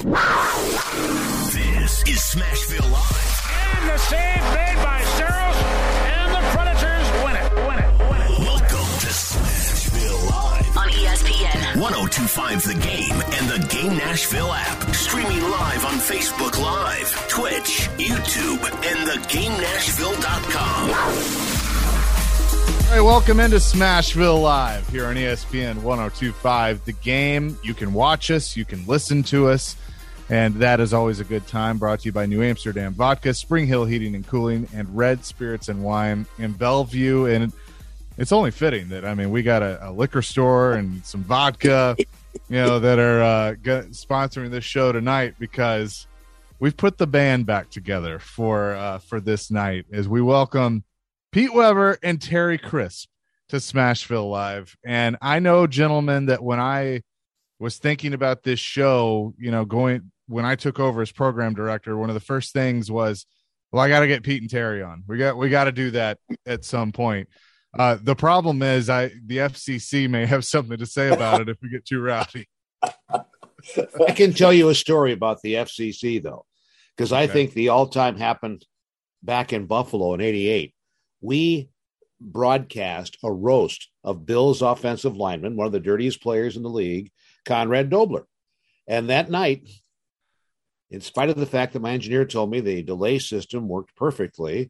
This is Smashville Live. And the save made by Saros, and the Predators win it. Welcome to Smashville Live on ESPN 1025 The Game and the Game Nashville app. Streaming live on Facebook Live, Twitch, YouTube, and theGameNashville.com. All right, welcome into Smashville Live here on ESPN 1025 The Game. You can watch us, you can listen to us, and that is always a good time. Brought to you by New Amsterdam Vodka, Spring Hill Heating and Cooling, and Red Spirits and Wine in Bellevue. And it's only fitting that, we got a liquor store and some vodka, that are sponsoring this show tonight, because we've put the band back together for this night as we welcome Pete Weber and Terry Crisp to Smashville Live. And I know, gentlemen, that when I was thinking about this show, when I took over as program director, one of the first things was, well, I got to get Pete and Terry on. We got to do that at some point. The problem is the FCC may have something to say about it if we get too rowdy. I can tell you a story about the FCC, though, because I think the all-time happened back in Buffalo in '88. We broadcast a roast of Bill's offensive lineman, one of the dirtiest players in the league, Conrad Dobler. And that night, in spite of the fact that my engineer told me the delay system worked perfectly,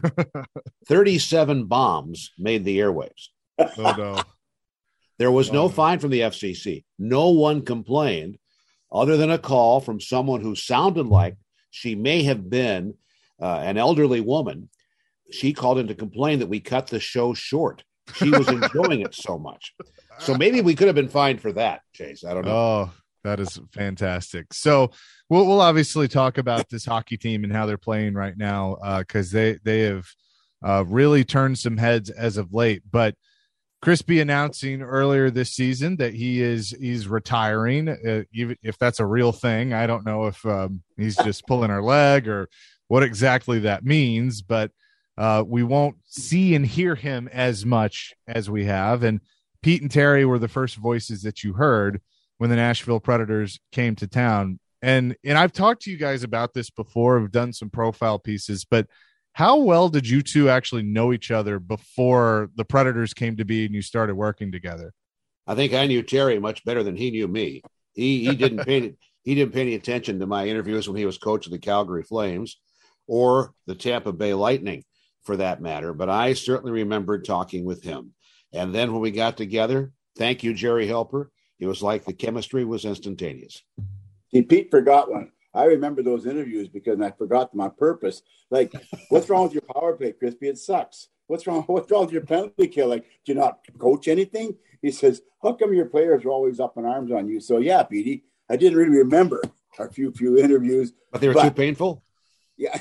37 bombs made the airwaves. Oh, no. There was no fine from the FCC. No one complained other than a call from someone who sounded like she may have been an elderly woman. She called in to complain that we cut the show short. She was enjoying it so much. So maybe we could have been fined for that, Chase. I don't know. Oh, that is fantastic. So we'll obviously talk about this hockey team and how they're playing right now, because they have really turned some heads as of late. But Crispy announcing earlier this season that he's retiring, even if that's a real thing. I don't know if he's just pulling our leg or what exactly that means, but we won't see and hear him as much as we have. And Pete and Terry were the first voices that you heard when the Nashville Predators came to town. And I've talked to you guys about this before. We've done some profile pieces, but how well did you two actually know each other before the Predators came to be and you started working together? I think I knew Terry much better than he knew me. He didn't pay any attention to my interviews when he was coach of the Calgary Flames or the Tampa Bay Lightning, for that matter. But I certainly remembered talking with him. And then when we got together, thank you, Jerry Helper, it was like the chemistry was instantaneous. See, Pete forgot one. I remember those interviews because I forgot them on purpose. Like, what's wrong with your power play, Crispy? It sucks. What's wrong with your penalty kill? Like, do you not coach anything? He says, how come your players are always up in arms on you? So, yeah, Petey, I didn't really remember our few interviews. But they were too painful? Yeah.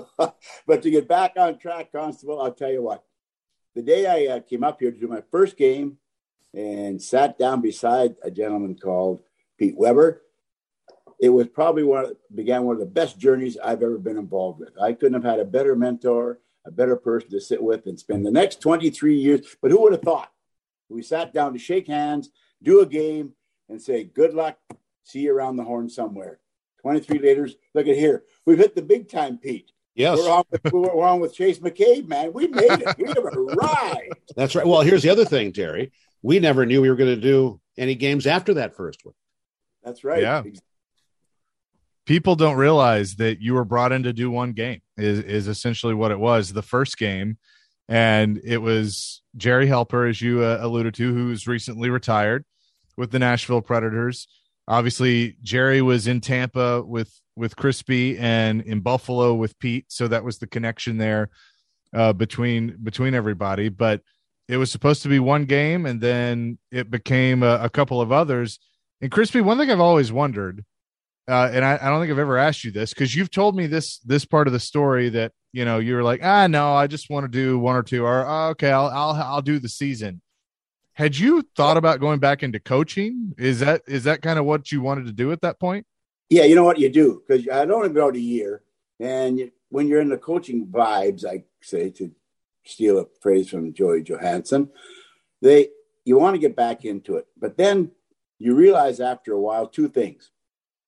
But to get back on track, Constable, I'll tell you what. The day I came up here to do my first game and sat down beside a gentleman called Pete Weber, it was probably began one of the best journeys I've ever been involved with. I couldn't have had a better mentor, a better person to sit with and spend the next 23 years. But who would have thought? We sat down to shake hands, do a game, and say, good luck, see you around the horn somewhere. 23 later, look at here. We've hit the big time, Pete. Yes. We're on with Chase McCabe, man. We made it. We have arrived. That's right. Well, here's the other thing, Terry. We never knew we were going to do any games after that first one. That's right. Yeah. People don't realize that you were brought in to do one game is essentially what it was. The first game, and it was Jerry Helper, as you alluded to, who's recently retired with the Nashville Predators. Obviously, Jerry was in Tampa with Crispy and in Buffalo with Pete, so that was the connection there between everybody. But it was supposed to be one game, and then it became a couple of others. And Crispy, one thing I've always wondered, and I don't think I've ever asked you this, because you've told me this part of the story that you were like, no, I just want to do one or two, or okay, I'll do the season. Had you thought about going back into coaching? Is that kind of what you wanted to do at that point? Yeah, you know what you do, because I'd only been out a year, and when you're in the coaching vibes, I say, to steal a phrase from Joey Johansson, you want to get back into it, but then you realize after a while two things.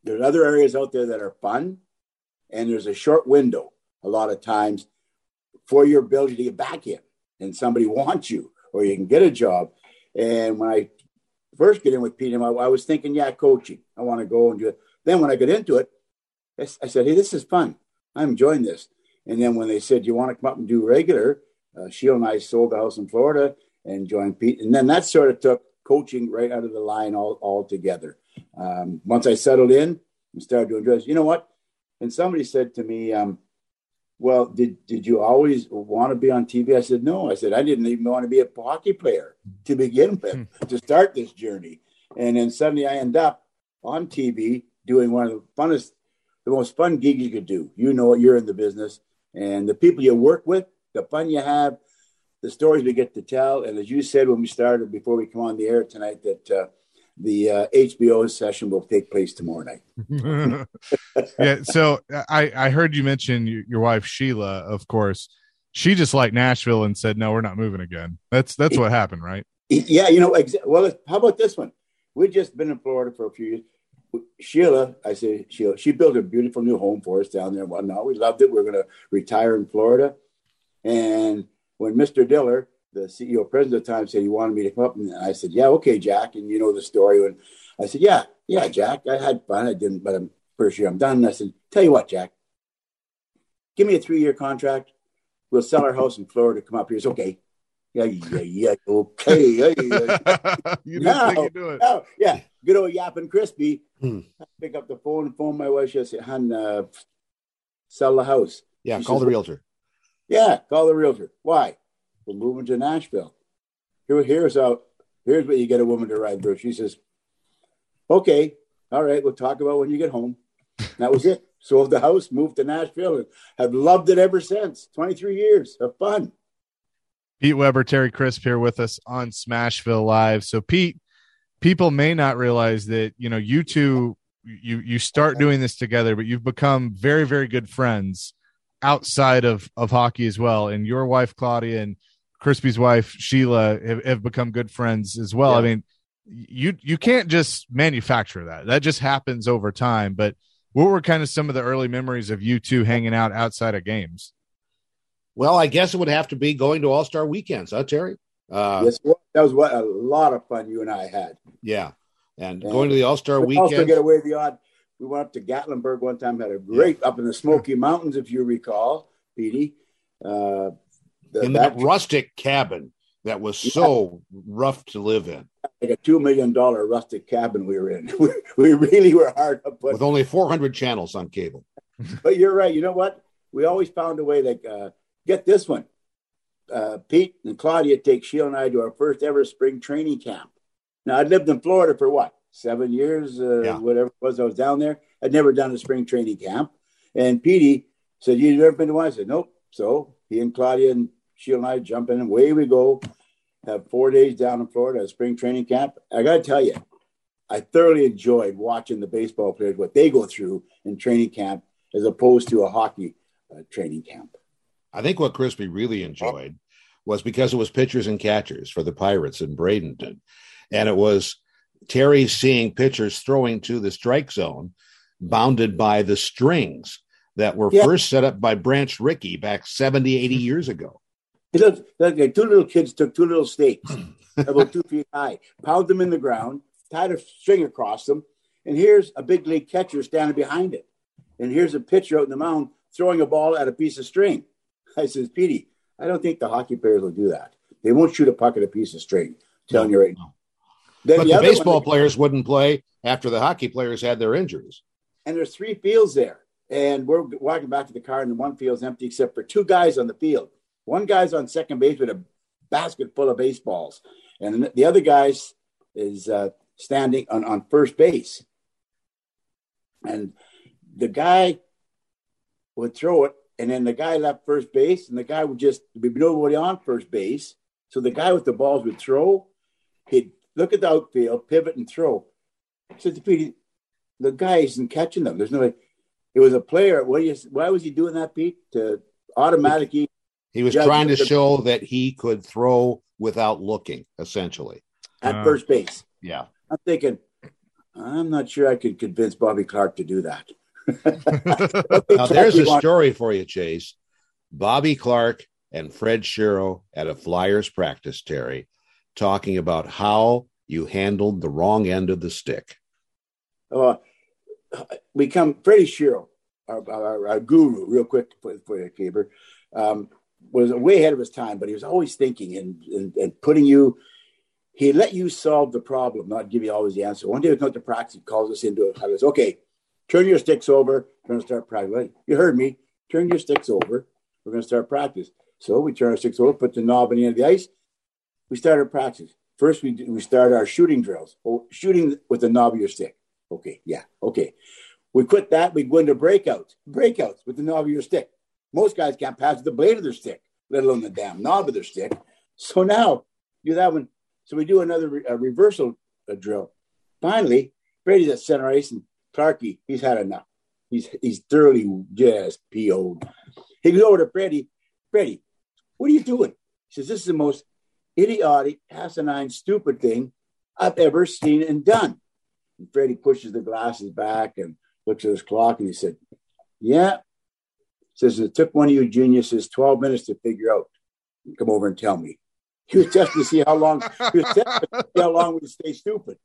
There's other areas out there that are fun, and there's a short window a lot of times for your ability to get back in, and somebody wants you, or you can get a job. And when I first get in with Pete, I was thinking, coaching. I want to go and do it. Then when I got into it, I said, hey, this is fun. I'm enjoying this. And then when they said, you want to come up and do regular, Sheila and I sold the house in Florida and joined Pete. And then that sort of took coaching right out of the line all together. Once I settled in and started doing drugs, you know what? And somebody said to me, well, did you always want to be on TV? I said, no. I said, I didn't even want to be a hockey player to begin with, to start this journey. And then suddenly I end up on TV doing one of the most fun gigs you could do. You know, you're in the business, and the people you work with, the fun you have, the stories we get to tell. And as you said when we started, before we come on the air tonight, that the HBO session will take place tomorrow night. Yeah. So I heard you mention your wife, Sheila, of course. She just liked Nashville and said, no, we're not moving again. That's what happened, right? Yeah. Well, how about this one? We've just been in Florida for a few years. Sheila, she built a beautiful new home for us down there and whatnot. We loved it. We're going to retire in Florida. And when Mr. Diller, the CEO president at the time, said he wanted me to come up, and I said, yeah, okay, Jack. And you know the story. And I said, yeah, Jack, I had fun. I didn't, but first year I'm done. And I said, tell you what, Jack, give me a 3-year contract. We'll sell our house in Florida. Come up here. It's okay. Yeah, okay. You didn't think you'd do it. Oh, yeah. Good old Yapping Crispy. Pick up the phone my wife. She'll say, hon, sell the house. Yeah, she call says, the realtor. Yeah, call the realtor. Why? We're moving to Nashville. Here's what you get a woman to ride through. She says, okay, all right, we'll talk about when you get home. And that was it. Sold the house, moved to Nashville, and have loved it ever since. 23 years of fun. Pete Weber, Terry Crisp here with us on Smashville Live. So, Pete, people may not realize that, you two, you start doing this together, but you've become very, very good friends outside of hockey as well. And your wife, Claudia, and Crispy's wife, Sheila, have become good friends as well. Yeah. I mean, you can't just manufacture that. That just happens over time. But what were kind of some of the early memories of you two hanging out outside of games? Well, I guess it would have to be going to All-Star weekends, huh, Terry? Yes, that was a lot of fun you and I had. Yeah, and going to the All-Star weekend. Also get away the odd. We went up to Gatlinburg one time, had a great up in the Smoky Mountains, if you recall, Petey. In that rustic cabin that was so rough to live in. Like a $2 million rustic cabin we were in. We really were hard to put. With only 400 channels on cable. But you're right. You know what? We always found a way to get this one. Pete and Claudia take Sheila and I to our first ever spring training camp. Now, I'd lived in Florida for 7 years, whatever it was. I was down there. I'd never done a spring training camp. And Petey said, you've never been to one? I said, nope. So he and Claudia and Sheila and I jump in, and away we go. Have 4 days down in Florida at spring training camp. I got to tell you, I thoroughly enjoyed watching the baseball players, what they go through in training camp, as opposed to a hockey training camp. I think what Crispy really enjoyed was because it was pitchers and catchers for the Pirates in Bradenton. And it was Terry seeing pitchers throwing to the strike zone, bounded by the strings that were first set up by Branch Rickey back 70, 80 years ago. Two little kids took 2 little stakes about 2 feet high, pounded them in the ground, tied a string across them, and here's a big league catcher standing behind it. And here's a pitcher out in the mound throwing a ball at a piece of string. I says, Petey, I don't think the hockey players will do that. They won't shoot a puck at a piece of string. I'm telling you right now. But the baseball players wouldn't play after the hockey players had their injuries. And there's 3 fields there. And we're walking back to the car, and the one field's empty except for 2 guys on the field. One guy's on second base with a basket full of baseballs. And the other guy is standing on first base. And the guy would throw it, and then the guy left first base, and the guy would just be nobody on first base. So the guy with the balls would throw. He'd look at the outfield, pivot, and throw. I said to Pete, the guy isn't catching them. There's no way. It was a player. Why was he doing that, Pete? To automatically. He was trying to show that he could throw without looking, essentially. At first base. Yeah. I'm thinking, I'm not sure I could convince Bobby Clarke to do that. Now, there's a story for you, Chase. Bobby Clarke and Fred Shero at a Flyers practice, Terry, talking about how you handled the wrong end of the stick. We come, Freddie Shero, our guru, real quick for you, Caber, was way ahead of his time, but he was always thinking and putting you, he let you solve the problem, not give you always the answer. One day we come to practice, he calls us into it. He goes, okay, turn your sticks over. We're going to start practice. You heard me. Turn your sticks over. We're going to start practice. So we turn our sticks over, put the knob on the end of the ice. We started practice. First, we start our shooting drills. Shooting with the knob of your stick. Okay, yeah, okay. We quit that. We go into breakouts with the knob of your stick. Most guys can't pass the blade of their stick, let alone the damn knob of their stick. So now, do that one. So we do another reversal drill. Finally, Brady's at center ice, and Clarkie, he's had enough. He's thoroughly just PO'd. He goes over to Brady. Brady, what are you doing? He says, this is the most idiotic, asinine, stupid thing I've ever seen and done. And Freddie pushes the glasses back and looks at his clock, and he said, yeah. Says, it took one of you geniuses 12 minutes to figure out. Come over and tell me. He was testing to see how long we would stay stupid.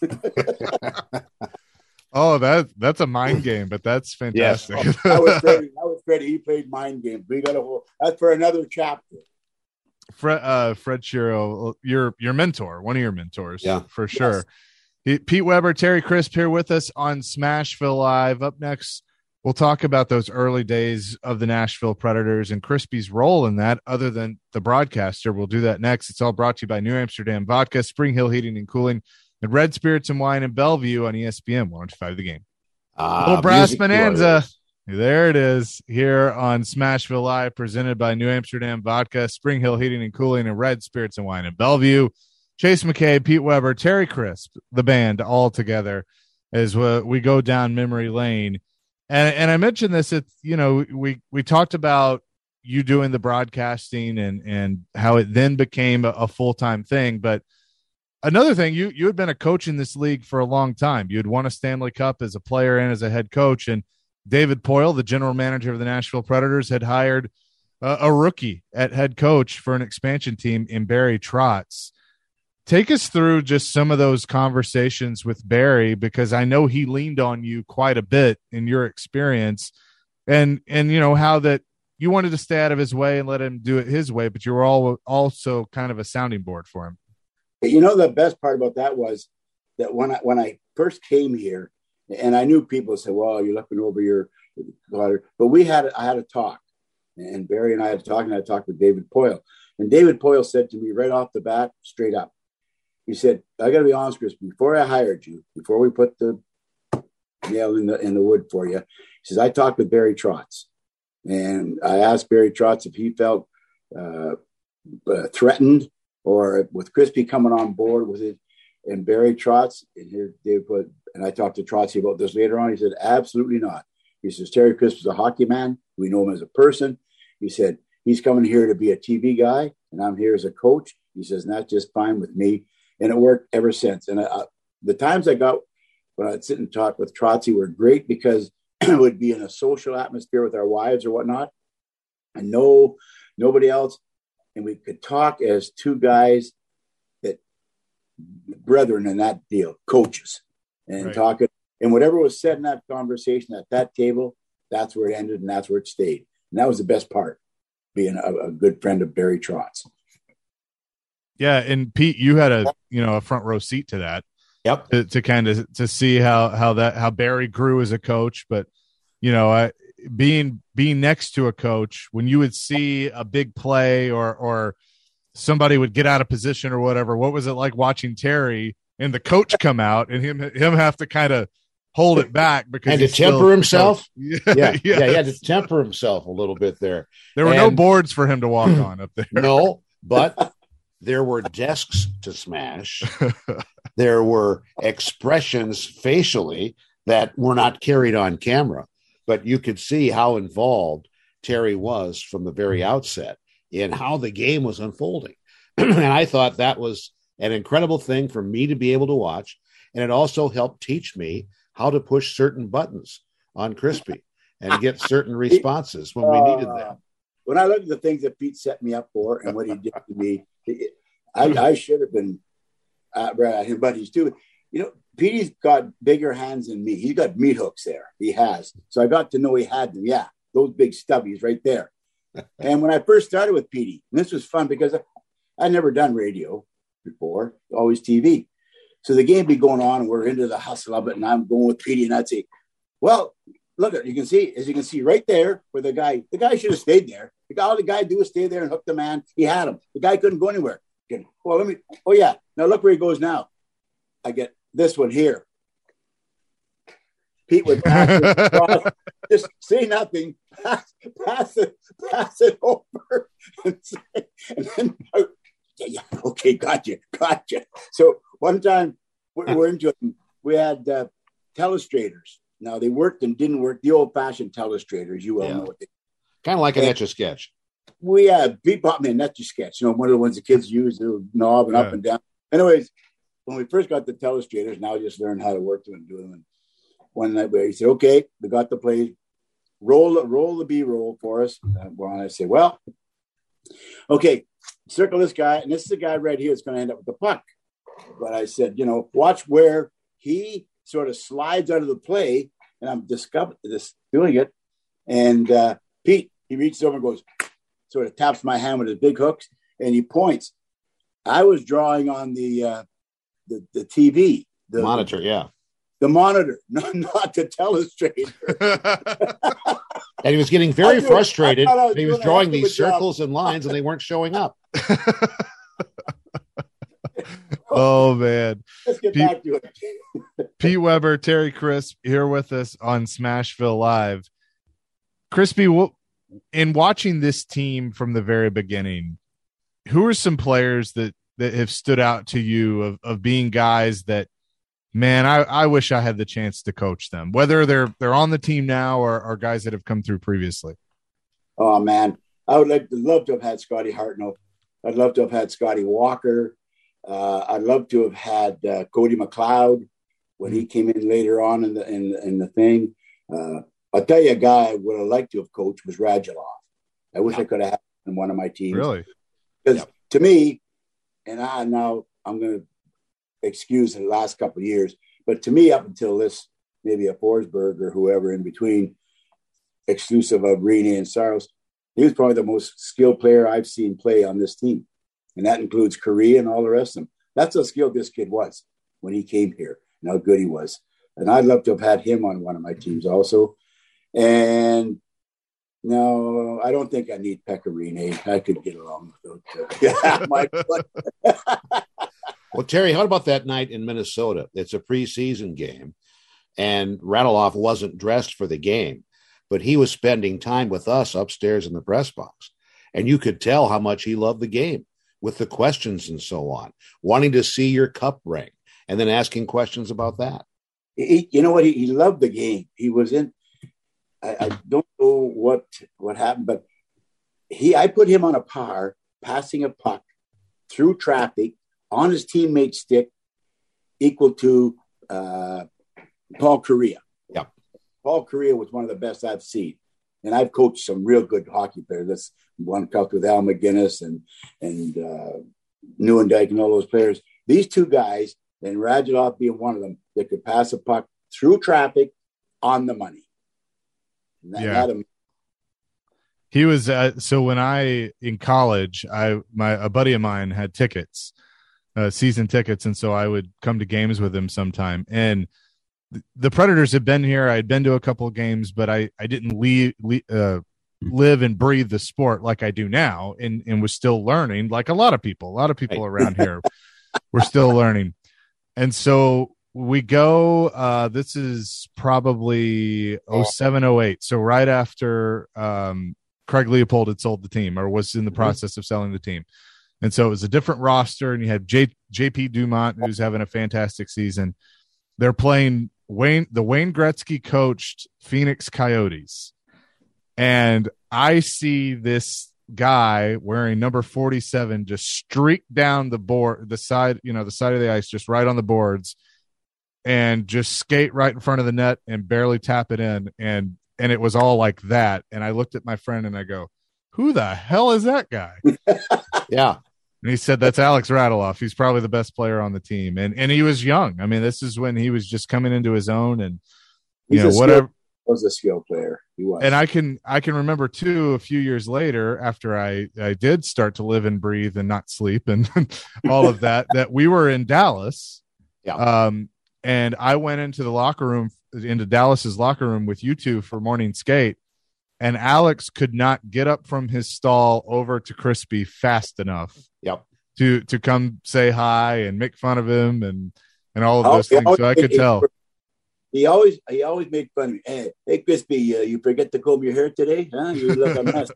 Oh, that's a mind game, but that's fantastic. Yes. That was Freddie. He played mind games. We got that's for another chapter. Fred Shero, your mentor, one of your mentors, yeah, for sure. Yes. Pete Weber, Terry Crisp here with us on Smashville Live. Up next, we'll talk about those early days of the Nashville Predators and Crispy's role in that, other than the broadcaster. We'll do that next. It's all brought to you by New Amsterdam Vodka, Spring Hill Heating and Cooling, and Red Spirits and Wine in Bellevue on ESPN 105 The Game. Little brass bonanza. There it is, here on Smashville Live, presented by New Amsterdam Vodka, Spring Hill Heating and Cooling, and Red Spirits and Wine in Bellevue. Chase McKay, Pete Weber, Terry Crisp, the band, all together as we go down memory lane. And I mentioned this, we talked about you doing the broadcasting and how it then became a full-time thing. But another thing, you had been a coach in this league for a long time. You had won a Stanley Cup as a player and as a head coach. And David Poile, the general manager of the Nashville Predators, had hired a rookie at head coach for an expansion team in Barry Trotz. Take us through just some of those conversations with Barry, because I know he leaned on you quite a bit in your experience, and how that you wanted to stay out of his way and let him do it his way, but you were also kind of a sounding board for him. The best part about that was that when I first came here, and I knew people said, well, you're looking over your daughter, but I had a talk, and Barry and I had a talk, and I talked with David Poile, and David Poile said to me right off the bat, straight up, he said, I got to be honest, Chris, before I hired you, before we put the nail in the wood for you, he says, I talked with Barry Trotz, and I asked Barry Trotz if he felt threatened or with Crispy coming on board with it. And Barry Trotz, and I talked to Trotz about this later on. He said, absolutely not. He says, Terry Crisp is a hockey man. We know him as a person. He said, he's coming here to be a TV guy, and I'm here as a coach. He says, and that's just fine with me. And it worked ever since. And the times I got when I'd sit and talk with Trotzy were great, because it would be in a social atmosphere with our wives or whatnot, and nobody else. And we could talk as two guys that brethren in that deal, coaches, and right. Talking. And whatever was said in that conversation at that table, that's where it ended and that's where it stayed. And that was the best part, being a good friend of Barry Trotz. Yeah, and Pete, you had a front row seat to that. Yep. To kind of to see how Barry grew as a coach, but being next to a coach, when you would see a big play or somebody would get out of position or whatever, what was it like watching Terry and the coach come out and him have to kind of hold it back because and to temper himself? Yeah, he had to temper himself a little bit there. There were no boards for him to walk on up there. No, but there were desks to smash. There were expressions facially that were not carried on camera, but you could see how involved Terry was from the very outset in how the game was unfolding. And I thought that was an incredible thing for me to be able to watch. And it also helped teach me how to push certain buttons on Crispy and get certain responses when we needed them. When I look at the things that Pete set me up for and what he did to me, I should have been right at him, but he's too. Petey's got bigger hands than me. He's got meat hooks there. He has. So I got to know he had them. Yeah, those big stubbies right there. And when I first started with Petey, and this was fun because I'd never done radio before, always TV. So the game be going on, and we're into the hustle of it, and I'm going with Petey, and I'd say, well, look, as you can see right there where the guy should have stayed there. All the guy do was stay there and hook the man. He had him. The guy couldn't go anywhere. Now look where he goes now. I get this one here. Pete would just say nothing, pass it over, and then yeah, okay, gotcha. So one time we're into it. We had telestrators. Now they worked and didn't work. The old-fashioned telestrators, you all know what they. Kind of like an Etch-a-Sketch. Pete bought me an Etch-a-Sketch. One of the ones the kids use, the knob and up and down. Anyways, when we first got the telestrators, now I just learned how to work them and do them. And one night he said, okay, we got the plays. Roll the B-roll for us. And I say, well, okay, circle this guy. And this is the guy right here that's going to end up with the puck. But I said, watch where he sort of slides out of the play. And I'm doing it. And Pete, he reaches over and goes, sort of taps my hand with his big hooks. And he points. I was drawing on the TV. The monitor, yeah. The monitor, not the telestrator. And he was getting very frustrated. He was drawing these circles and lines, and they weren't showing up. Oh, man. Let's get back to it. Pete Weber, Terry Crisp here with us on Smashville Live. Crispy, in watching this team from the very beginning, who are some players that have stood out to you of being guys that, man, I wish I had the chance to coach them, whether they're on the team now or guys that have come through previously? Oh, man. I would love to have had Scotty Hartnell. I'd love to have had Scotty Walker. I'd love to have had Cody McLeod when he came in later on in the thing. I'll tell you a guy I would have liked to have coached was Radulov. I wish I could have had him on one of my teams. Really? Because to me, and I'm going to excuse the last couple of years, but to me, up until this, maybe a Forsberg or whoever in between, exclusive of Rini and Saros, he was probably the most skilled player I've seen play on this team. And that includes Korea and all the rest of them. That's how skilled this kid was when he came here and how good he was. And I'd love to have had him on one of my teams also. And no, I don't think I need Pecorine. I could get along with those. Well, Terry, how about that night in Minnesota? It's a preseason game, and Radulov wasn't dressed for the game, but he was spending time with us upstairs in the press box. And you could tell how much he loved the game with the questions and so on, wanting to see your cup ring and then asking questions about that. You know what? He loved the game. He was in. I don't know what happened, but I put him on a par, passing a puck through traffic on his teammate's stick, equal to Paul Correa. Yeah, Paul Correa was one of the best I've seen, and I've coached some real good hockey players. That's one coached with Al McGinnis and Neuendijk and all those players. These two guys, and Radulov being one of them, that could pass a puck through traffic on the money. He was so when in college, a buddy of mine had tickets, season tickets, and so I would come to games with him sometime. And the Predators had been here. I had been to a couple of games, but I didn't live and breathe the sport like I do now, and was still learning. Like a lot of people around here were still learning, and so. We go, this is probably 07, 08. So right after Craig Leopold had sold the team or was in the process of selling the team. And so it was a different roster, and you had JP Dumont, who's having a fantastic season. They're playing the Wayne Gretzky coached Phoenix Coyotes. And I see this guy wearing number 47 just streak down the side of the ice, just right on the boards. and just skate right in front of the net and barely tap it in. And it was all like that. And I looked at my friend and I go, who the hell is that guy? Yeah. And he said, that's Alex Radulov. He's probably the best player on the team. And he was young. I mean, this is when he was just coming into his own, and whatever. Was a skill player. He was. And I can remember too, a few years later, after I did start to live and breathe and not sleep and all of that we were in Dallas. Yeah. And I went into Dallas's locker room with you two for morning skate, and Alex could not get up from his stall over to Crispy fast enough. Yep. To come say hi and make fun of him and all of those things. So I could tell. He always made fun of me. Hey Crispy, you forget to comb your hair today? Huh? You look a mess.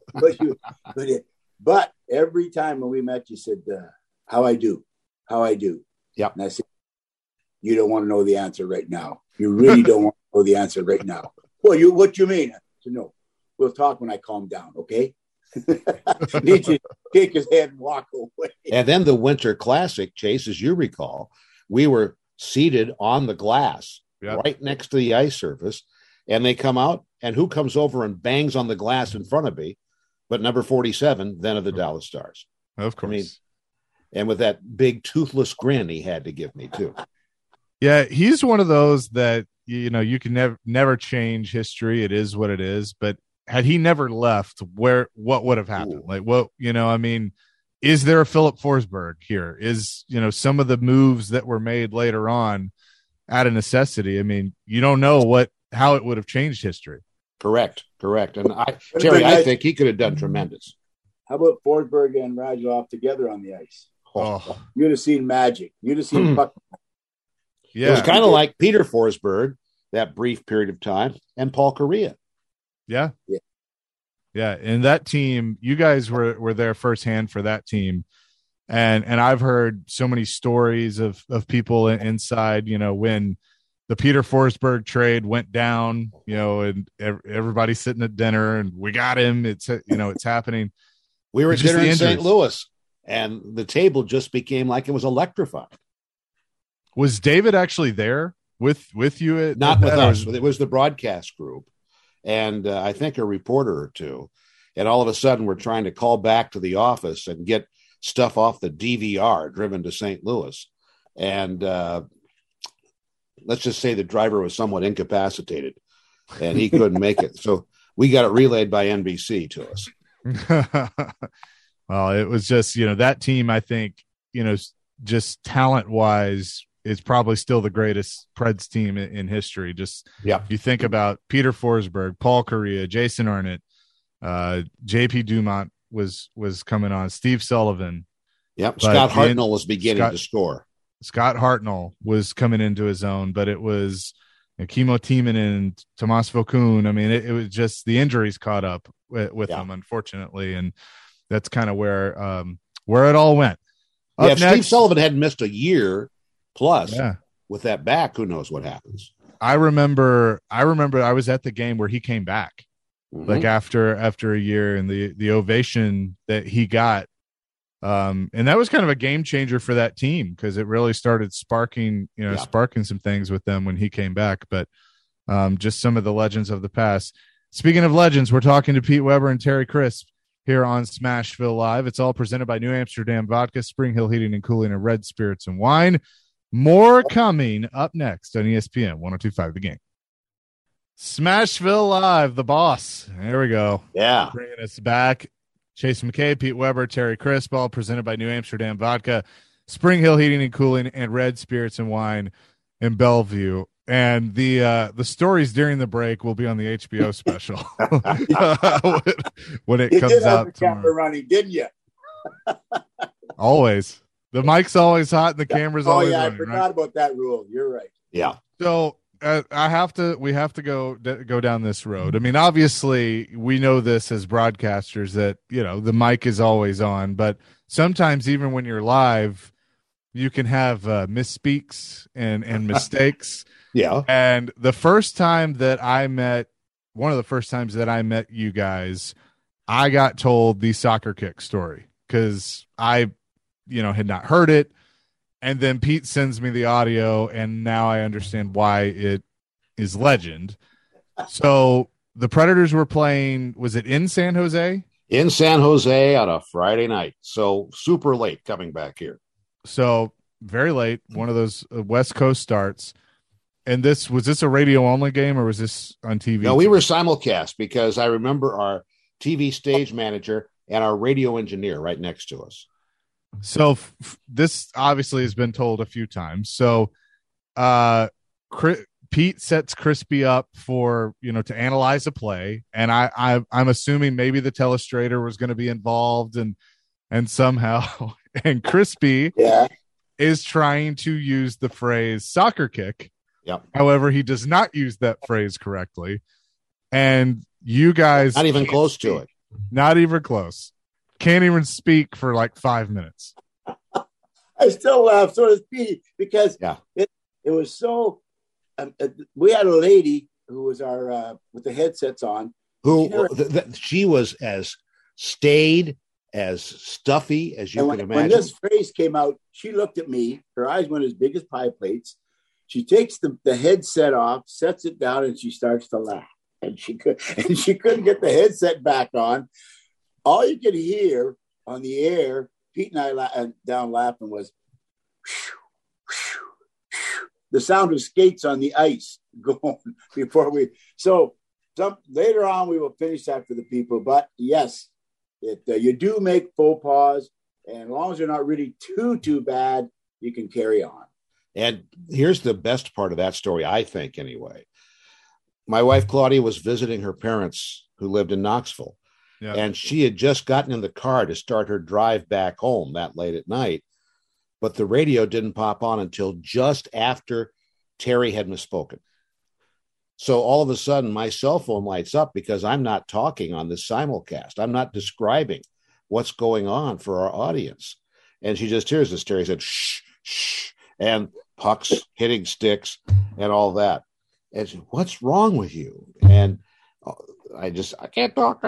But every time when we met, you said, how I do. Yep. And I said, you don't want to know the answer right now. You really don't want to know the answer right now. Well, what you mean? I said, no, we'll talk when I calm down, okay? He just shake his head and walk away. And then the Winter Classic, Chase, as you recall, we were seated on the glass right next to the ice surface, and they come out, and who comes over and bangs on the glass in front of me but number 47, then of the Dallas Stars. Of course. I mean, and with that big toothless grin he had to give me too. Yeah, he's one of those that, you can never change history. It is what it is. But had he never left, what would have happened? Like, is there a Philip Forsberg here? Is, some of the moves that were made later on out of necessity? I mean, you don't know how it would have changed history. Correct. And Terry, I think he could have done tremendous. How about Forsberg and Radulov together on the ice? Oh. You'd have seen magic. You'd have seen puck. Yeah. It was kind of like Peter Forsberg, that brief period of time, and Paul Kariya. Yeah. And that team, you guys were there firsthand for that team. And I've heard so many stories of people inside, when the Peter Forsberg trade went down, and everybody sitting at dinner and we got him. It's happening. We were at dinner in St. Louis, and the table just became like it was electrified. Was David actually there with you? Not with us. It was the broadcast group, and I think a reporter or two. And all of a sudden, we're trying to call back to the office and get stuff off the DVR driven to St. Louis. And let's just say the driver was somewhat incapacitated, and he couldn't make it. So we got it relayed by NBC to us. Well, it was just, that team, I think, just talent-wise, is probably still the greatest Preds team in history. Just you think about Peter Forsberg, Paul Kariya, Jason Arnott, JP Dumont was coming on, Steve Sullivan. Yep, Scott Hartnell was beginning to score. Scott Hartnell was coming into his own, but it was Kimmo Timonen and Tomas Vokoun. I mean, it was just the injuries caught up with them, unfortunately, and that's kind of where it all went. If Steve Sullivan had missed a year plus with that back, who knows what happens? I remember I was at the game where he came back, like after a year, and the ovation that he got. And that was kind of a game changer for that team, because it really started sparking some things with them when he came back. But just some of the legends of the past. Speaking of legends, we're talking to Pete Weber and Terry Crisp here on Smashville Live. It's all presented by New Amsterdam Vodka, Spring Hill Heating and Cooling, and Red Spirits and Wine. More coming up next on ESPN 102.5 The Game. Smashville Live, the boss. There we go. Yeah. Bringing us back. Chase McKay, Pete Weber, Terry Crisp, all presented by New Amsterdam Vodka, Spring Hill Heating and Cooling, and Red Spirits and Wine in Bellevue. And the stories during the break will be on the HBO special when it comes out tomorrow. Camera running, didn't you? Always. The mic's always hot and the camera's always running. I forgot about that rule. You're right. Yeah. So we have to go down this road. I mean, obviously we know this as broadcasters that, the mic is always on, but sometimes even when you're live, you can have misspeaks and mistakes. Yeah. And one of the first times that I met you guys, I got told the soccer kick story, because I, had not heard it. And then Pete sends me the audio, and now I understand why it is legend. So the Predators were playing, was it in San Jose? In San Jose on a Friday night. So super late coming back here. So very late, one of those West Coast starts. And was this a radio only game, or was this on TV? No, we were simulcast because I remember our TV stage manager and our radio engineer right next to us. So this obviously has been told a few times. So Pete sets Crispy up for, to analyze a play. And I'm assuming maybe the telestrator was going to be involved and somehow, and Crispy is trying to use the phrase soccer kick. Yep. However, he does not use that phrase correctly. And you guys not even close to it. Not even close. Can't even speak for like 5 minutes. I still laugh, so does Pete, because it was so. We had a lady who was our with the headsets on. She was as staid, as stuffy as you can imagine. When this phrase came out, she looked at me. Her eyes went as big as pie plates. She takes the headset off, sets it down, and she starts to laugh. And she couldn't get the headset back on. All you could hear on the air, Pete and I down laughing, was the sound of skates on the ice going before we. So later on, we will finish after the people. But yes, you do make faux pas, and as long as they're not really too bad, you can carry on. And here's the best part of that story, I think, anyway. My wife, Claudia, was visiting her parents who lived in Knoxville. Yeah. And she had just gotten in the car to start her drive back home that late at night. But the radio didn't pop on until just after Terry had misspoken. So all of a sudden, my cell phone lights up because I'm not talking on this simulcast. I'm not describing what's going on for our audience. And she just hears this. Terry said, shh, shh, and pucks hitting sticks and all that. And she said, what's wrong with you? And I can't talk.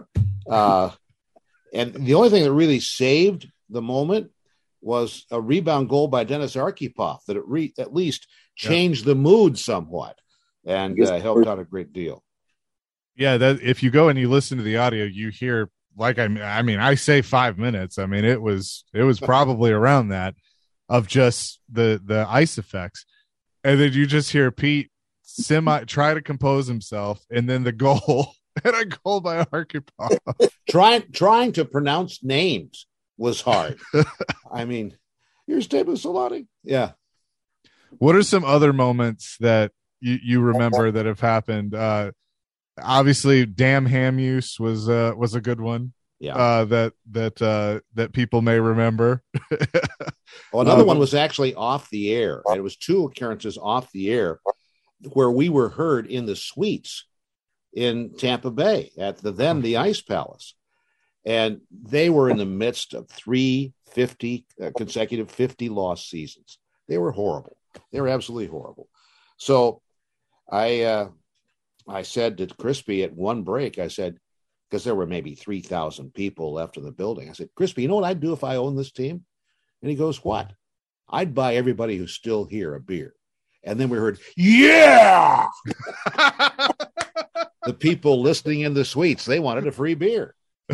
And the only thing that really saved the moment was a rebound goal by Dennis Archipov that at least changed the mood somewhat and helped out a great deal. Yeah, that if you go and you listen to the audio, you hear, like, I say 5 minutes. I mean, it was probably around that of just the ice effects. And then you just hear Pete try to compose himself, and then the goal and a goal by Archipov. Trying to pronounce names was hard. I mean, here's David Solani. Yeah. What are some other moments that you remember that have happened? Obviously, damn ham use was a good one. Yeah. That people may remember. Well, another one was actually off the air. It was 2 occurrences off the air where we were heard in the suites in Tampa Bay at the Ice Palace. And they were in the midst of 3 consecutive 50-loss seasons. They were horrible. They were absolutely horrible. So I said to Crispy at one break, I said, because there were maybe 3,000 people left in the building, I said, Crispy, you know what I'd do if I owned this team? And he goes, what? I'd buy everybody who's still here a beer. And then we heard, yeah! The people listening in the suites, they wanted a free beer.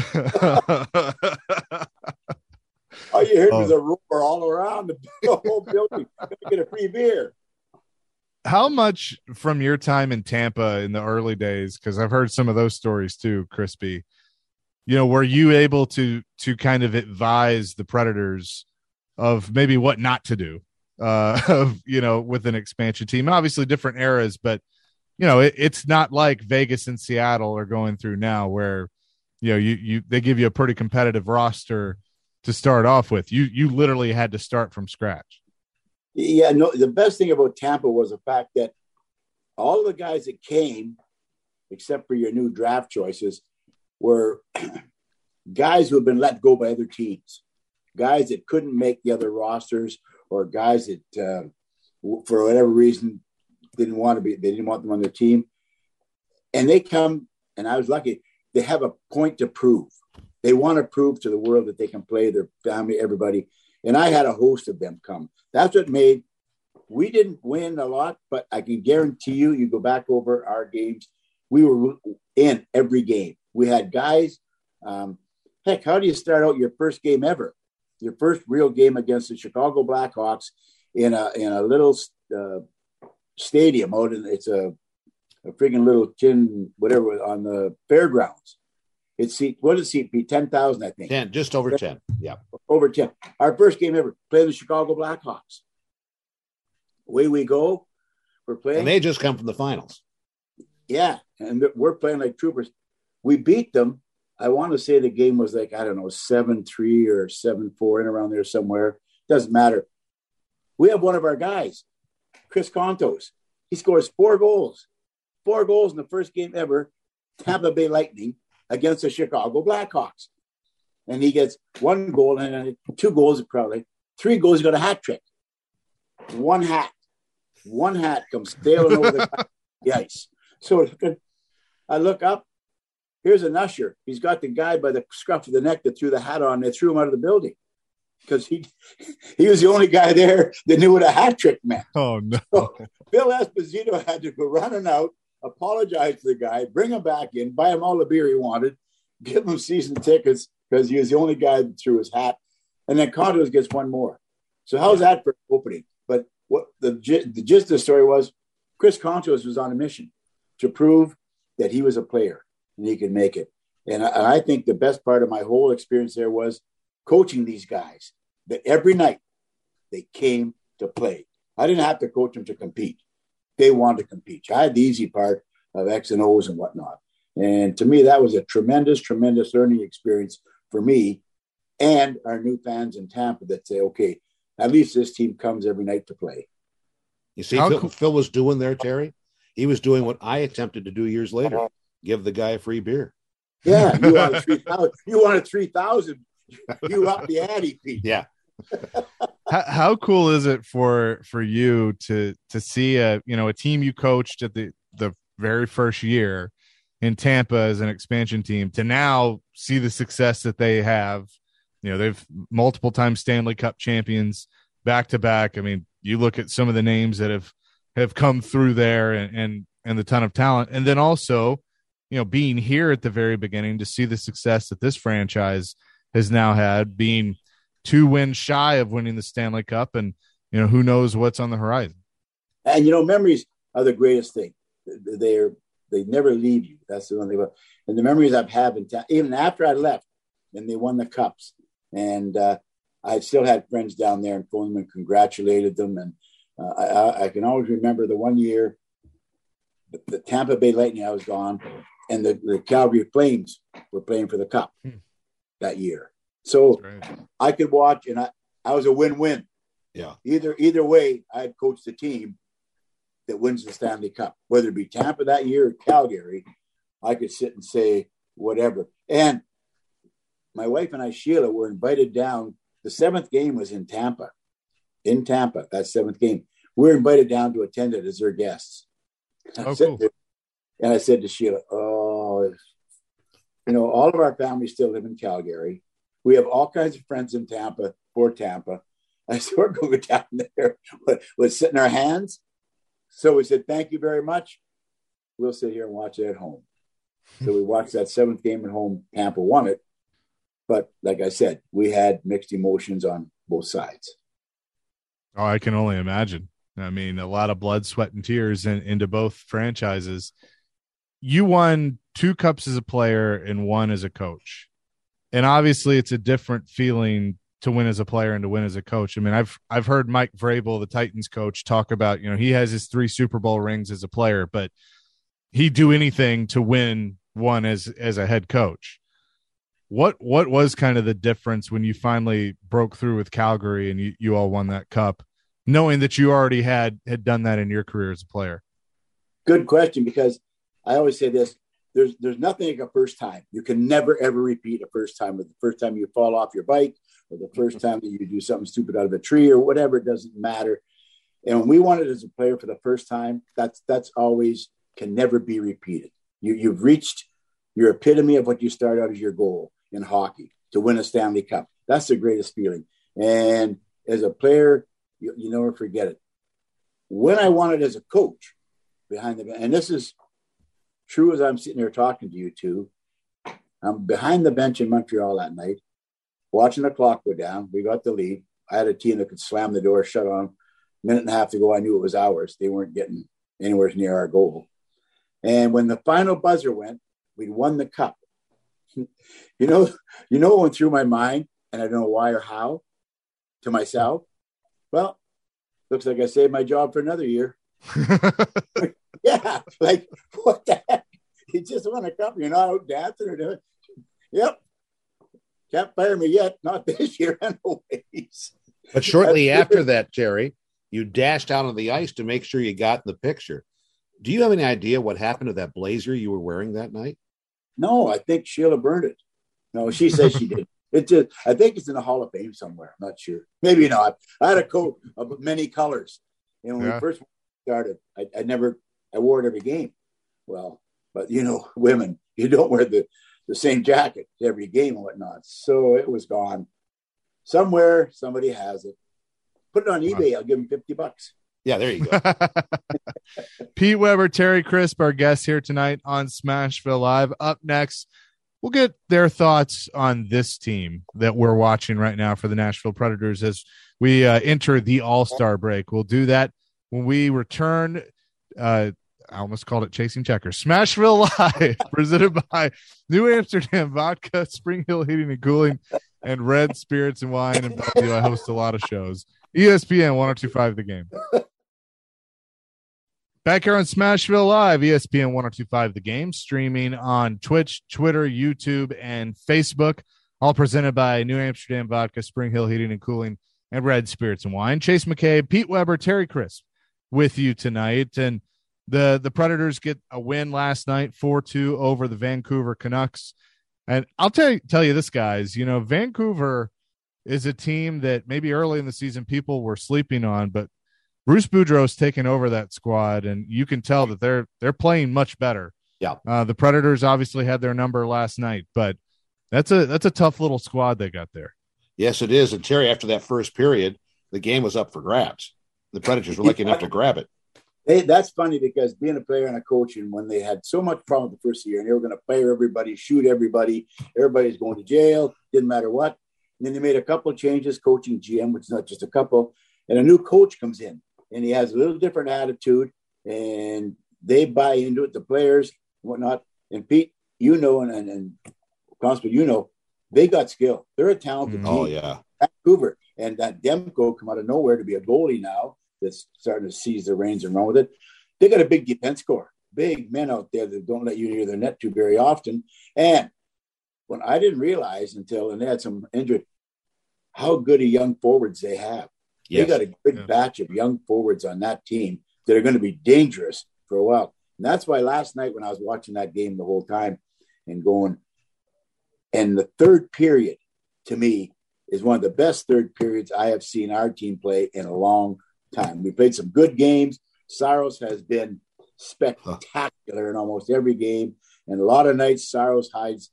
All you heard was a roar all around the whole building. Get a free beer. How much from your time in Tampa in the early days, because I've heard some of those stories too, Crispy, were you able to kind of advise the Predators of maybe what not to do with an expansion team? Obviously different eras, but it's not like Vegas and Seattle are going through now where they give you a pretty competitive roster to start off with. You literally had to start from scratch. Yeah, no, the best thing about Tampa was the fact that all the guys that came, except for your new draft choices, were guys who had been let go by other teams, guys that couldn't make the other rosters, or guys that, for whatever reason, they didn't want them on their team. And they come, and I was lucky, they have a point to prove. They want to prove to the world that they can play, their family, everybody. And I had a host of them come. That's what made, we didn't win a lot, but I can guarantee you, you go back over our games, we were in every game. We had guys, heck, how do you start out your first game ever? Your first real game against the Chicago Blackhawks in a little stadium out in, it's a freaking little tin, whatever, on the fairgrounds. What does it be? 10,000, I think. 10, just over 10. Yeah. Over 10. Our first game ever, playing the Chicago Blackhawks. Away we go. We're playing. And they just come from the finals. Yeah. And we're playing like troopers. We beat them. I want to say the game was like, I don't know, 7-3 or 7-4 in around there somewhere. Doesn't matter. We have one of our guys, Chris Kontos. He scores 4 goals. 4 goals in the first game ever, Tampa Bay Lightning against the Chicago Blackhawks. And he gets 1 goal and 2 goals, probably 3 goals. He got a hat trick. One hat comes sailing over the ice. So I look up. Here's an usher. He's got the guy by the scruff of the neck that threw the hat on. They threw him out of the building because he was the only guy there that knew what a hat trick meant. Oh, no. So Phil Esposito had to go running out, apologize to the guy, bring him back in, buy him all the beer he wanted, give him season tickets because he was the only guy that threw his hat. And then Kontos gets 1 more. So how's that for opening? But what the gist of the story was, Chris Kontos was on a mission to prove that he was a player and he could make it. And I think the best part of my whole experience there was coaching these guys, that every night they came to play. I didn't have to coach them to compete. They wanted to compete. I had the easy part of X and O's and whatnot. And to me, that was a tremendous, tremendous learning experience for me and our new fans in Tampa that say, okay, at least this team comes every night to play. You see, Phil was doing there, Terry? He was doing what I attempted to do years later. Give the guy a free beer. Yeah, you wanted 3,000. You wanted 3,000. You up the ante, Pete. Yeah. How cool is it for you to see a team you coached at the very first year in Tampa as an expansion team to now see the success that they have? They've multiple time Stanley Cup champions back to back. I mean, you look at some of the names that have come through there and the ton of talent. And then also, being here at the very beginning to see the success that this franchise has now had, being 2 wins shy of winning the Stanley Cup, and who knows what's on the horizon. And memories are the greatest thing. They never leave you. That's the one thing. And the memories I've had even after I left and they won the cups, and I still had friends down there and phoned them and congratulated them. And I can always remember the one year, the Tampa Bay Lightning, I was gone, and the Calgary Flames were playing for the cup that year. So I could watch, and I was a win-win. Yeah. Either way, I'd coach the team that wins the Stanley Cup, whether it be Tampa that year or Calgary. I could sit and say whatever. And my wife and I, Sheila, were invited down. The 7th game was in Tampa. That 7th game. We were invited down to attend it as their guests. Cool. And I said to Sheila, all of our families still live in Calgary. We have all kinds of friends in Tampa, for Tampa. I said, we're going down there. Let's sit in our hands. So we said, thank you very much. We'll sit here and watch it at home. So we watched that 7th game at home. Tampa won it. But like I said, we had mixed emotions on both sides. Oh, I can only imagine. I mean, a lot of blood, sweat, and tears into both franchises. You won 2 cups as a player and 1 as a coach. And obviously it's a different feeling to win as a player and to win as a coach. I mean, I've heard Mike Vrabel, the Titans coach, talk about, he has his 3 Super Bowl rings as a player, but he'd do anything to win one as a head coach. What was kind of the difference when you finally broke through with Calgary and you all won that cup, knowing that you already had done that in your career as a player? Good question, because I always say this, there's nothing like a first time. You can never, ever repeat a first time. With the first time you fall off your bike, or the first time that you do something stupid out of a tree or whatever, it doesn't matter. And when we won it as a player for the first time, that's always can never be repeated. You've reached your epitome of what you start out as your goal in hockey, to win a Stanley Cup. That's the greatest feeling. And as a player, you never forget it. When I wanted as a coach behind the bench, and this is true as I'm sitting here talking to you two, I'm behind the bench in Montreal that night, watching the clock go down. We got the lead. I had a team that could slam the door shut on. A minute and a half to go, I knew it was ours. They weren't getting anywhere near our goal. And when the final buzzer went, we'd won the cup. You know what went through my mind, and I don't know why or how, to myself? Well, looks like I saved my job for another year. Yeah, like, what the heck? You just won a cup. You're not out dancing or doing. Yep. Can't fire me yet. Not this year, anyways. But shortly after that, Terry, you dashed out on the ice to make sure you got in the picture. Do you have any idea what happened to that blazer you were wearing that night? No, I think Sheila burned it. No, she says she did. It just, I think it's in the Hall of Fame somewhere. I'm not sure. Maybe not. I had a coat of many colors. And when we first started, I wore it every game. Well, but women, you don't wear the same jacket every game and whatnot. So it was gone. Somewhere, somebody has it. Put it on eBay. I'll give them $50. Yeah, there you go. Pete Weber, Terry Crisp, our guests here tonight on Smashville Live. Up next, we'll get their thoughts on this team that we're watching right now for the Nashville Predators as we enter the All-Star break. We'll do that when we return. I almost called it Chasing Checkers. Smashville Live, presented by New Amsterdam Vodka, Spring Hill Heating and Cooling, and Red Spirits and Wine. And Bellevue. I host a lot of shows. ESPN 102.5 The Game. Back here on Smashville Live, ESPN 102.5 The Game, streaming on Twitch, Twitter, YouTube, and Facebook, all presented by New Amsterdam Vodka, Spring Hill Heating and Cooling, and Red Spirits and Wine. Chase McCabe, Pete Weber, Terry Crisp with you tonight. And the Predators get a win last night, 4-2 over the Vancouver Canucks. And I'll tell you this, guys, Vancouver is a team that maybe early in the season people were sleeping on, but Bruce Boudreau's taken over that squad, and you can tell that they're playing much better. Yeah. The Predators obviously had their number last night, but that's a tough little squad they got there. Yes, it is. And Terry, after that first period, the game was up for grabs. The Predators were lucky enough to grab it. That's funny because being a player and a coach, and when they had so much problem the first year, and they were going to fire everybody, shoot everybody, everybody's going to jail, didn't matter what. And then they made a couple of changes, coaching GM, which is not just a couple, and a new coach comes in. And he has a little different attitude, and they buy into it, the players, whatnot. And Pete, and Constable, they got skill. They're a talented team. Oh, yeah. Vancouver. And that Demko come out of nowhere to be a goalie now that's starting to seize the reins and run with it. They got a big defense core, big men out there that don't let you near their net too very often. And when I didn't realize until, and they had some injury, how good a young forwards they have. Yes. They got a good batch of young forwards on that team that are going to be dangerous for a while. And that's why last night when I was watching that game the whole time and going, and the third period, to me, is one of the best third periods I have seen our team play in a long time. We played some good games. Saros has been spectacular in almost every game. And a lot of nights, Saros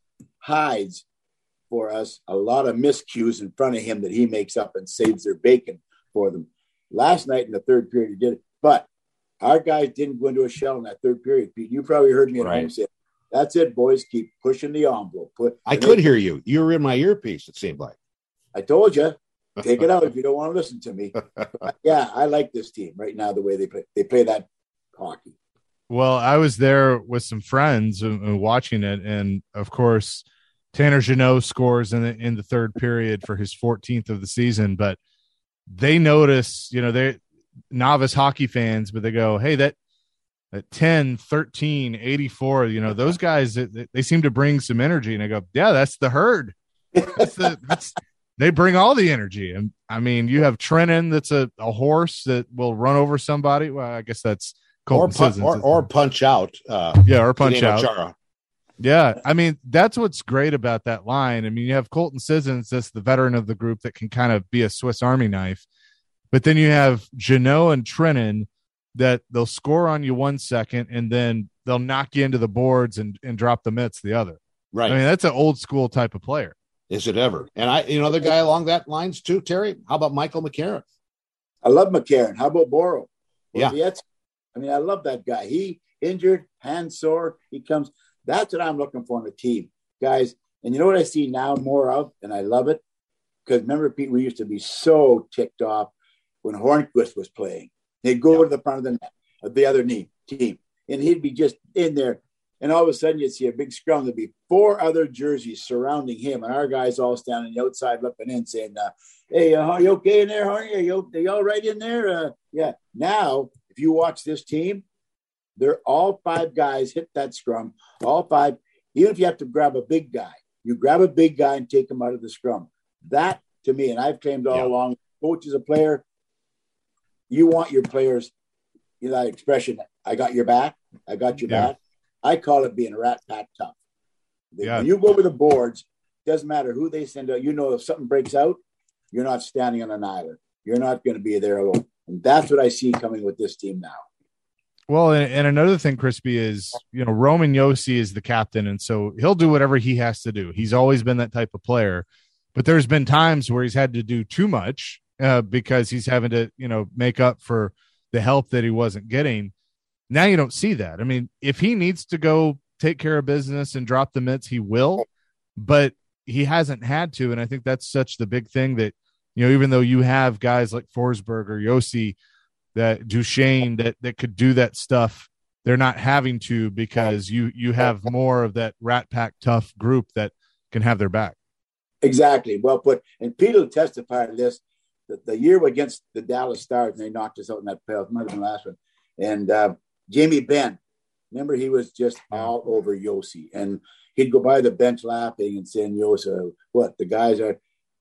hides for us a lot of miscues in front of him that he makes up and saves their bacon for them. Last night in the third period, he did it. But our guys didn't go into a shell in that third period. Pete, you probably heard me at home say, that's it, boys. Keep pushing the envelope. I could hear you. You were in my earpiece, it seemed like. I told you. Take it out if you don't want to listen to me. Yeah, I like this team right now, the way they play. They play that hockey. Well, I was there with some friends watching it, and, of course, Tanner Jeannot scores in the third period for his 14th of the season, but they notice, they're novice hockey fans, but they go, hey, that 10, 13, 84, those guys, they seem to bring some energy. And I go, yeah, that's the herd. They bring all the energy. And I mean, you have Trennan, that's a horse that will run over somebody. Well, I guess that's Colton Sissons. Or punch out. Or punch out. Chara. Yeah, I mean, that's what's great about that line. I mean, you have Colton Sissons, that's the veteran of the group that can kind of be a Swiss Army knife. But then you have Jeannot and Trennan that they'll score on you 1 second, and then they'll knock you into the boards and drop the mitts the other. Right. I mean, that's an old school type of player. Is it ever? And the guy along that lines too, Terry. How about Michael McCarron? I love McCarron. How about Boro? Yeah. I mean, I love that guy. He injured, hand sore. He comes. That's what I'm looking for in a team, guys. And you know what I see now more of, and I love it? Because remember, Pete, we used to be so ticked off when Hornquist was playing. They'd go to the front of the net, of the other team, and he'd be just in there. And all of a sudden, you'd see a big scrum. There'd be 4 other jerseys surrounding him, and our guys all standing outside looking in saying, hey, are you okay in there, Horny? Are you all right in there? Yeah. Now, if you watch this team, they're all 5 guys hit that scrum, all 5. Even if you have to grab a big guy, you grab a big guy and take him out of the scrum. That, to me, and I've claimed all along, coach is a player, you want your players, that expression, I got your back, I got your back. I call it being rat pack tough. When you go over the boards, doesn't matter who they send out, if something breaks out, you're not standing on an island. You're not going to be there alone. And that's what I see coming with this team now. Well, and another thing, Crispy, is, Roman Josi is the captain, and so he'll do whatever he has to do. He's always been that type of player. But there's been times where he's had to do too much because he's having to, make up for the help that he wasn't getting. Now you don't see that. I mean, if he needs to go take care of business and drop the mitts, he will, but he hasn't had to. And I think that's such the big thing that, even though you have guys like Forsberg or Josi, that Duchesne that could do that stuff, they're not having to because you have more of that rat pack tough group that can have their back. Exactly. Well put. And Peter will testify to this. The year against the Dallas Stars, and they knocked us out in that playoff, might have been the last one. And Jamie Benn, remember, he was just all over Josi. And he'd go by the bench laughing and saying, Josi, what? The guys are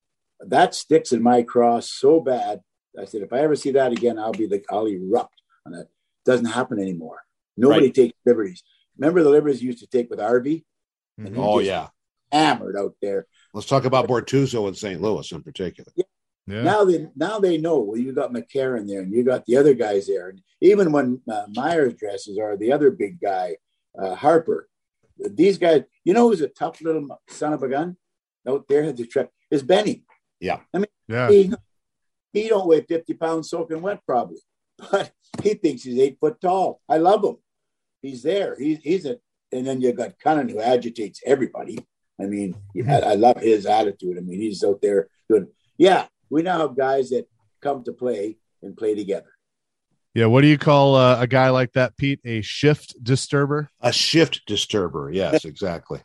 – that sticks in my cross so bad. I said, if I ever see that again, I'll erupt on it. Doesn't happen anymore. Nobody takes liberties. Remember the liberties used to take with Arby? And hammered out there. Let's talk about Bortuzzo in St. Louis in particular. Yeah. Now they know. Well, you got McCarron there, and you got the other guys there. And even when Myers dresses, or the other big guy, Harper, these guys. Who's a tough little son of a gun out there at the track? Is Benny. Yeah, I mean, he don't weigh 50 pounds soaking wet probably, but he thinks he's 8 foot tall. I love him. He's there. He's a. And then you got Cunnin, who agitates everybody. I mean, I love his attitude. I mean, he's out there doing. Yeah, we now have guys that come to play and play together. Yeah, what do you call a guy like that, Pete? A shift disturber? A shift disturber, yes, exactly.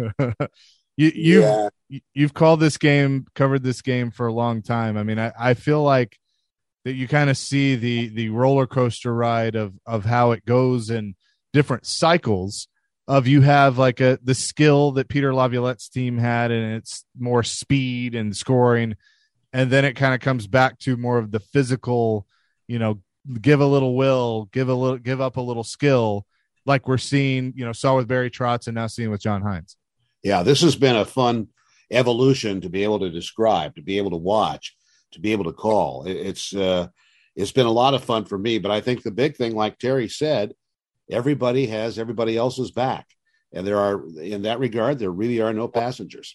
You've covered this game for a long time. I mean, I feel like that you kind of see the roller coaster ride of how it goes in different cycles. Of you have like the skill that Peter Laviolette's team had, and it's more speed and scoring. And then it kind of comes back to more of the physical, give a little will, give up a little skill, like we're seeing, saw with Barry Trotz and now seeing with John Hines. Yeah, this has been a fun evolution to be able to describe, to be able to watch, to be able to call. It's been a lot of fun for me, but I think the big thing, like Terry said, everybody has everybody else's back. And in that regard, there really are no passengers.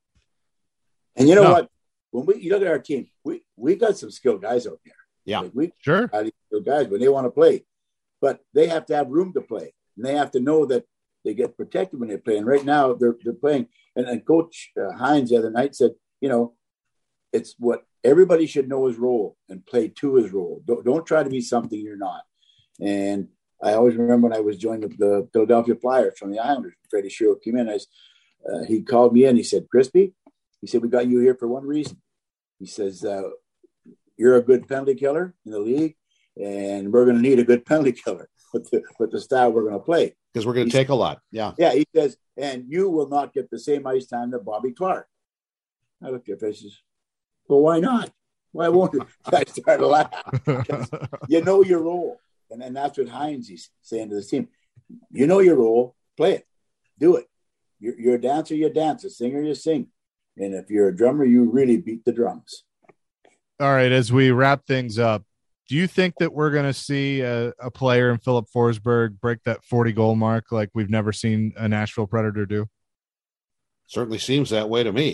And you know what? When you look at our team, we got some skilled guys out there. Yeah, sure. Skilled guys when they want to play, but they have to have room to play, and they have to know that they get protected when they play. And right now they're playing. And Coach Hines the other night said, it's what everybody should know his role and play to his role. Don't try to be something you're not. And I always remember when I was joining the Philadelphia Flyers from the Islanders, Freddie Shero came in. He called me in. He said, Crispy, he said, we got you here for one reason. He says, you're a good penalty killer in the league, and we're going to need a good penalty killer with the style we're going to play. Because we're going to take a lot. Yeah. Yeah, he says, and you will not get the same ice time that Bobby Clarke. I looked at your faces. Well, why not? Why won't you? I started to laugh. You know your role. And that's what Hines is saying to the team. You know your role, play it, do it. You're a dancer, you dance. A singer, you sing. And if you're a drummer, you really beat the drums. All right, as we wrap things up, do you think that we're going to see a player in Philip Forsberg break that 40-goal mark like we've never seen a Nashville Predator do? Certainly seems that way to me.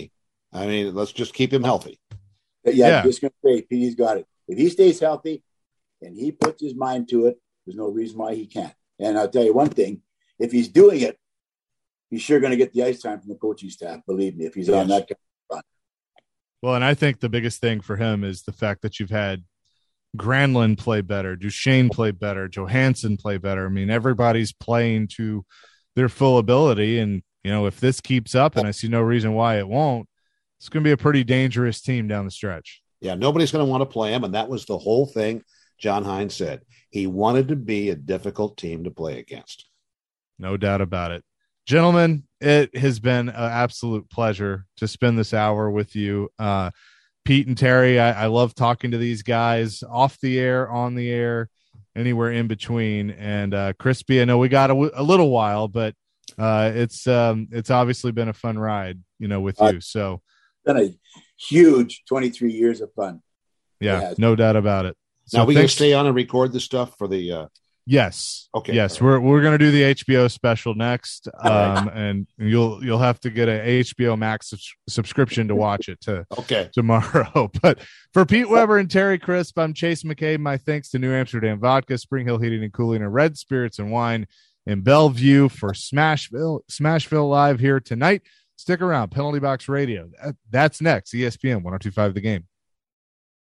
I mean, let's just keep him healthy. I'm just going to say, Petey's got it. If he stays healthy and he puts his mind to it, there's no reason why he can't. And I'll tell you one thing, if he's doing it, he's sure going to get the ice time from the coaching staff, believe me, if he's on that kind of run. Well, and I think the biggest thing for him is the fact that you've had Granlund play better, Duchesne play better, Johansson play better. I mean, everybody's playing to their full ability. And, if this keeps up, and I see no reason why it won't, it's going to be a pretty dangerous team down the stretch. Yeah, nobody's going to want to play him, and that was the whole thing John Hines said. He wanted to be a difficult team to play against. No doubt about it. Gentlemen, it has been an absolute pleasure to spend this hour with you. Pete and Terry, I love talking to these guys off the air, on the air, anywhere in between. And Crispy, I know we got a little while, but it's obviously been a fun ride, with you. So been a huge 23 years of fun. Yeah, no doubt about it. So now we going to stay on and record this stuff for the. Yes. Okay. Yes, we're going to do the HBO special next, and you'll have to get a HBO Max subscription to watch it tomorrow. But for Pete Weber and Terry Crisp, I'm Chase McCabe. My thanks to New Amsterdam Vodka, Spring Hill Heating and Cooling, and Red Spirits and Wine in Bellevue for Smashville Live here tonight. Stick around. Penalty Box Radio. That's next. ESPN 102.5 The Game.